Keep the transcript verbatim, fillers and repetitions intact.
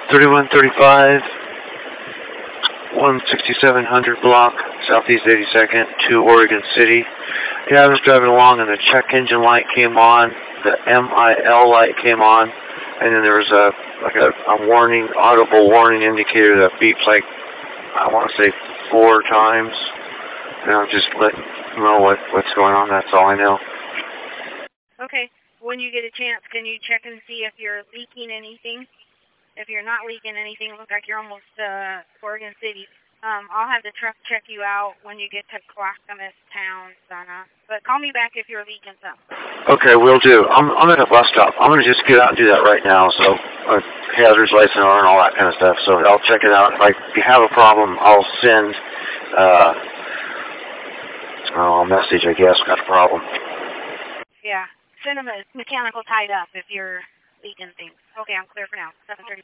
thirty-one thirty-five, one sixty-seven hundred block, Southeast eighty-second, to Oregon City. Yeah, I was driving along and the check engine light came on, the M I L light came on, and then there was a like a, a warning, audible warning indicator that beeps like, I want to say four times. And I'll just let you know what, what's going on. That's all I know. Okay. When you get a chance, can you check and see if you're leaking anything? If you're not leaking anything, it looks like you're almost uh, Oregon City. Um, I'll have the truck check you out when you get to Clackamas Town, Donna. But call me back if you're leaking something. Okay, will do. I'm I'm at a bus stop. I'm going to just get out and do that right now. So, uh, hazardous lights on and all that kind of stuff. So I'll check it out. If I if you have a problem, I'll send uh, oh, a message, I guess. Got a problem. Yeah. Send them a mechanical tied up if you're leaking things. Okay, I'm clear for now. seven thirty.